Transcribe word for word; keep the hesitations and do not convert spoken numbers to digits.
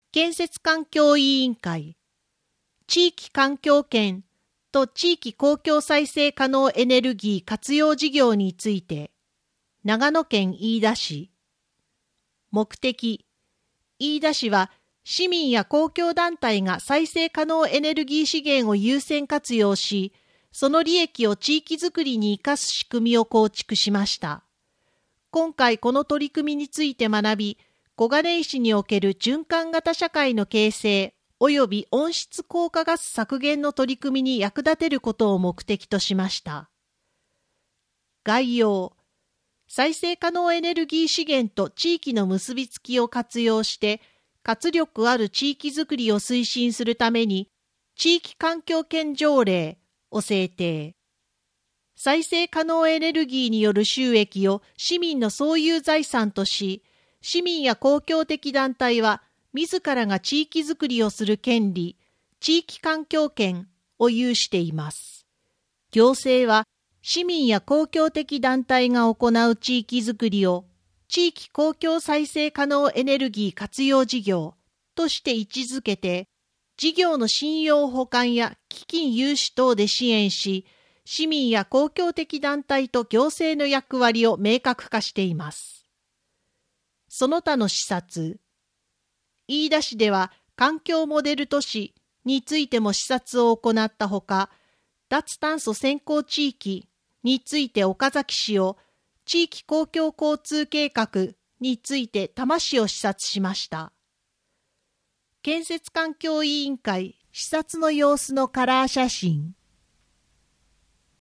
建設環境委員会、地域環境圏と地域公共再生可能エネルギー活用事業について、長野県飯田市。目的、飯田市は市民や公共団体が再生可能エネルギー資源を優先活用し、その利益を地域づくりに生かす仕組みを構築しました。今回この取り組みについて学び、小金井市における循環型社会の形成及び温室効果ガス削減の取り組みに役立てることを目的としました。概要、再生可能エネルギー資源と地域の結びつきを活用して、活力ある地域づくりを推進するために、地域環境圏条例を制定。再生可能エネルギーによる収益を市民の総有財産とし、市民や公共的団体は自らが地域づくりをする権利、地域環境権を有しています。行政は市民や公共的団体が行う地域づくりを地域公共再生可能エネルギー活用事業として位置づけて、事業の信用保管や基金融資等で支援し、市民や公共的団体と行政の役割を明確化しています。その他の視察。飯田市では環境モデル都市についても視察を行ったほか、脱炭素先行地域について岡崎市を、地域公共交通計画について多摩市を視察しました。建設環境委員会視察の様子のカラー写真。